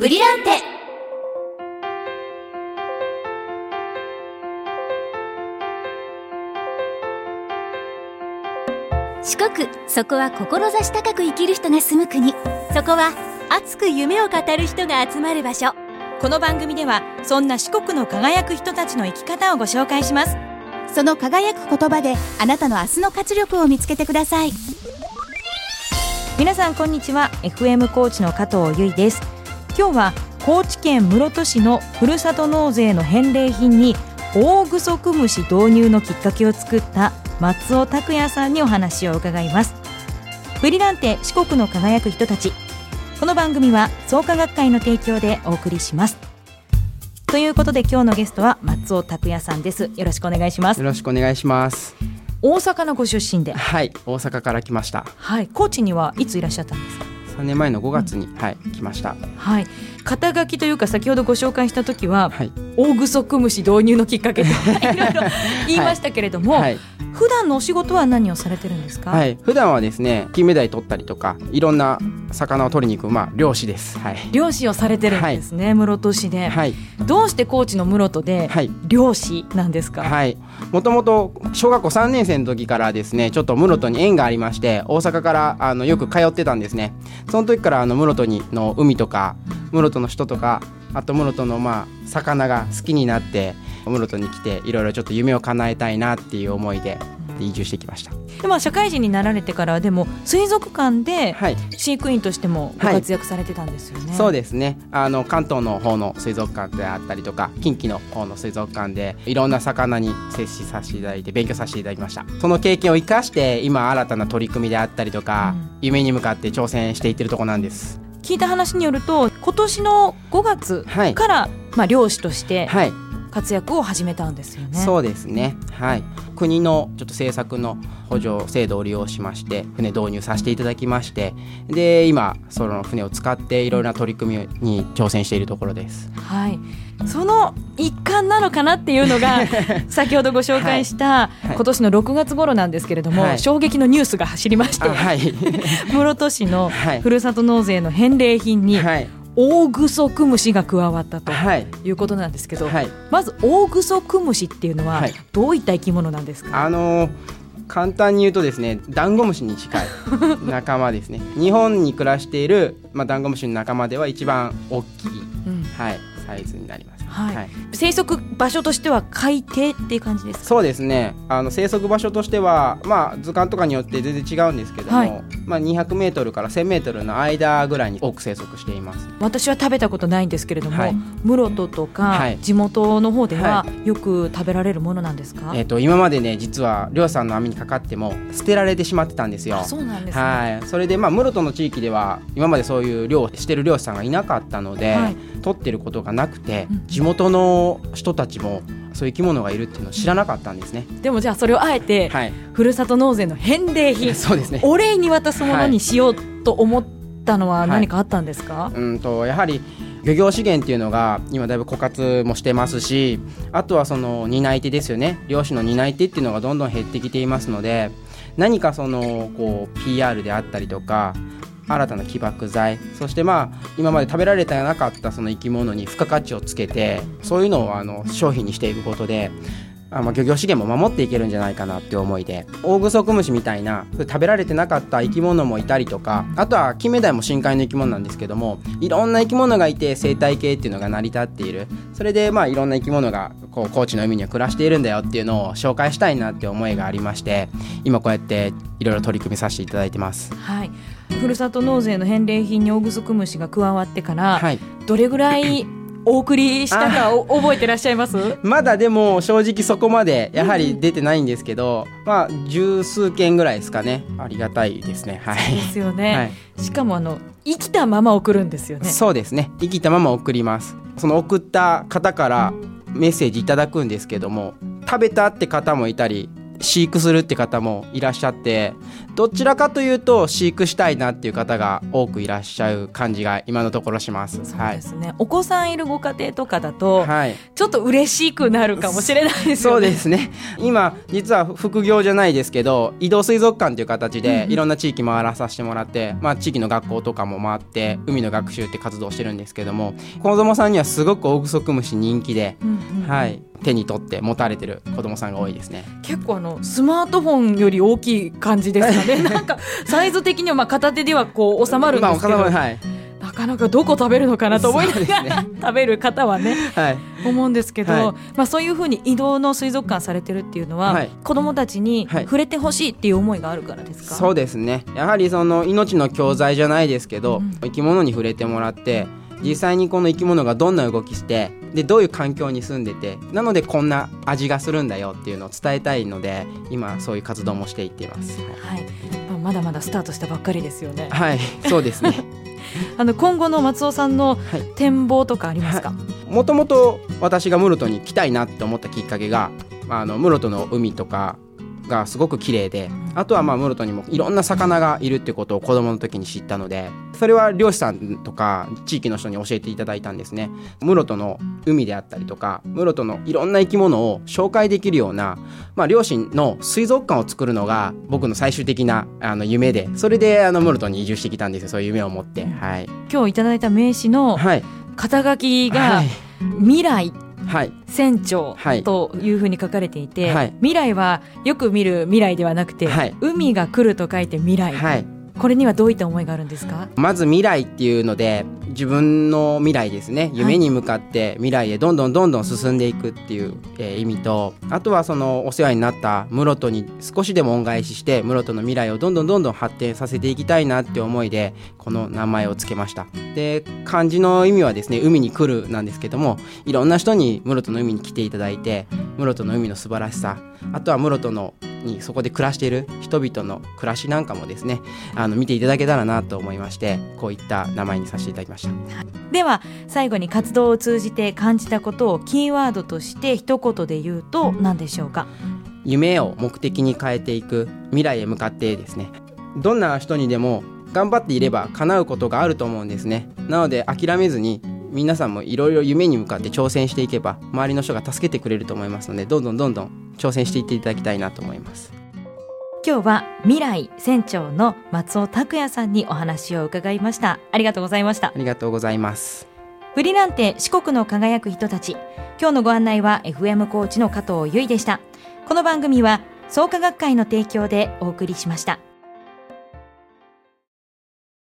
フリランテ。四国、そこは志高く生きる人が住む国。そこは熱く夢を語る人が集まる場所。 この番組ではそんな四国の輝く人たちの生き方をご紹介します。 その輝く言葉であなたの明日の活力を見つけてください。 皆さんこんにちは。 FM 高知の加藤由衣です。今日は高知県室戸市のふるさと納税の返礼品にオオグソクムシ導入のきっかけを作った松尾拓也さんにお話を伺います。フリランテ四国の輝く人たち。この番組は創価学会の提供でお送りします。ということで今日のゲストは松尾拓也さんです。よろしくお願いします。 よろしくお願いします。 大阪のご出身で。 はい、大阪から来ました。 はい、高知にはいついらっしゃったんですか ？3年前の5月に、来ました。 はい、肩書きというか先ほどご紹介した時は、 はい、 オオグソクムシ導入のきっかけといろいろ言いましたけれども、普段のお仕事は何をされてるんですか？ はい、普段はですね、金目鯛取ったりとかいろんな魚を取りに行く、漁師です。 漁師をされてるんですね、室戸市で。どうして高知の室戸で漁師なんですか？ もともと小学校3年生の時からですね、ちょっと室戸に縁がありまして、大阪からよく通ってたんですね。その時から室戸の海とか室戸の人とか、あと室戸の魚が好きになって室戸に来て、いろいろちょっと夢を叶えたいなっていう思いで移住してきました。 で社会人になられてからでも水族館で飼育員としてもご活躍されてたんですよね。 そうですね。関東の方の水族館であったりとか、近畿の方の水族館でいろんな魚に接しさせていただいて勉強させていただきました。その経験を生かして今新たな取り組みであったりとか、夢に向かって挑戦していってるところなんです。 聞いた話によると今年の5月から、漁師として活躍を始めたんですよね。 そうですね。国のちょっと政策の補助制度を利用しまして船導入させていただきまして、で今その船を使っていろいろな取り組みに挑戦しているところです。 その一環なのかなっていうのが先ほどご紹介した今年の6月頃なんですけれども、衝撃のニュースが走りまして、室戸市のふるさと納税の返礼品にオオグソクムシが加わったということなんですけど、まずオオグソクムシっていうのはどういった生き物なんですか？ 簡単に言うとですね、ダンゴムシに近い仲間ですね。日本に暮らしている、ダンゴムシの仲間では一番大きい、サイズになります。 生息場所としては海底っていう感じですか？ そうですね。生息場所としては、図鑑とかによって全然違うんですけども、200メートルから1000メートルの間ぐらいに多く生息しています。 私は食べたことないんですけれども、室戸とか、地元の方ではよく食べられるものなんですか？ 今までね、実は漁師さんの網にかかっても捨てられてしまってたんですよ。 そうなんですね。 それで室戸の地域では今までそういう漁をしてる漁師さんがいなかったので、取ってることがなくて、地元の人たちもそういう生き物がいるっていうのを知らなかったんですね。でもじゃあそれをあえて、ふるさと納税の返礼品そうですね、 お礼に渡すものにしようと思ったのは何かあったんですか？ やはり漁業資源っていうのが今だいぶ枯渇もしてますし、あとはその担い手ですよね。漁師の担い手っていうのがどんどん減ってきていますので、何かPR であったりとか新たな起爆剤、そして今まで食べられてなかったその生き物に付加価値をつけて、そういうのを商品にしていくことで漁業資源も守っていけるんじゃないかなって思いで、オオグソクムシみたいな食べられてなかった生き物もいたりとか、あとはキンメダイも深海の生き物なんですけども、いろんな生き物がいて生態系っていうのが成り立っている。それでいろんな生き物が高知の海には暮らしているんだよっていうのを紹介したいなって思いがありまして、今こうやっていろいろ取り組みさせていただいてます。 ふるさと納税の返礼品にオオグソクムシが加わってから、どれぐらいお送りしたか覚えてらっしゃいます？ まだでも正直そこまでやはり出てないんですけど、十数件ぐらいですかね。ありがたいですね。 そうですよね。しかも生きたまま送るんですよね。 そうですね、生きたまま送ります。その送った方からメッセージいただくんですけども、食べたって方もいたり飼育するって方もいらっしゃって、 どちらかというと飼育したいなっていう方が多くいらっしゃる感じが今のところします。 そうですね、お子さんいるご家庭とかだと、 はい、 ちょっと嬉しくなるかもしれないですよね。 そうですね。今実は副業じゃないですけど、移動水族館という形でいろんな地域回らさせてもらって、地域の学校とかも回って海の学習って活動してるんですけども、子どもさんにはすごくオオグソクムシ人気で、はい、手に取って持たれてる子どもさんが多いですね。 結構スマートフォンより大きい感じですかね。なんかサイズ的には片手ではこう収まるんですけど、はい、なかなかどこ食べるのかなと思いながら、食べる方はね、はい、思うんですけど、はい、そういうふうに移動の水族館されてるっていうのは、はい、子どもたちに触れてほしいっていう思いがあるからですか？ そうですね。やはりその命の教材じゃないですけど、生き物に触れてもらって、実際にこの生き物がどんな動きしてでどういう環境に住んでて、なのでこんな味がするんだよっていうのを伝えたいので、今そういう活動もしていっています。 はい、まだまだスタートしたばっかりですよね。 はい、そうですね。 今後の松尾さんの展望とかありますか？ もともと私が室戸に来たいなって思ったきっかけが、室戸の海とかがすごく綺麗で、あとは室戸にもいろんな魚がいるってことを子供の時に知ったので、それは漁師さんとか地域の人に教えていただいたんですね。室戸の海であったりとか、室戸のいろんな生き物を紹介できるような、漁師の水族館を作るのが僕の最終的な夢で、それで室戸に移住してきたんですよ。そういう夢を持って、はい、 今日いただいた名刺の肩書きが、はい、未来船長というふうに書かれていて、はい、未来はよく見る未来ではなくて、はい、海が来ると書いて未来、はい、これにはどういった思いがあるんですか？ まず未来っていうので、自分の未来ですね、夢に向かって未来へどんどん進んでいくっていう、意味と、あとはそのお世話になった室戸に少しでも恩返しして、室戸の未来をどんどん発展させていきたいなって思いでこの名前をつけました。で、漢字の意味はですね、海に来るなんですけども、いろんな人に室戸の海に来ていただいて、室戸の海の素晴らしさ、あとは室戸のにそこで暮らしている人々の暮らしなんかもですね、見ていただけたらなと思いまして、こういった名前にさせていただきました。 では最後に活動を通じて感じたことをキーワードとして一言で言うと何でしょうか？ 夢を目的に変えていく、未来へ向かってですね、どんな人にでも頑張っていれば叶うことがあると思うんですね。なので諦めずに、皆さんもいろいろ夢に向かって挑戦していけば、周りの人が助けてくれると思いますので、どんどん挑戦していっていただきたいなと思います。 今日は未来船長の松尾拓也さんにお話を伺いました。ありがとうございました。 ありがとうございます。 ブリランテ四国の輝く人たち、今日のご案内は FM コーチの加藤由衣でした。この番組は創価学会の提供でお送りしました。